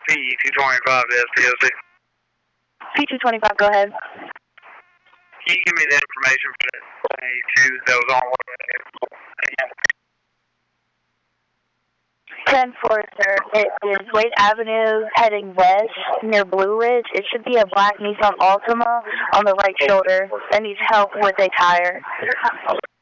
P225 to SPOC. P225, go ahead. Can you give me the information for that 22 that was on what? 10-4, sir. It is Wade Avenue heading west near Blue Ridge. It should be a black Nissan Altima on the right shoulder that needs help with a tire.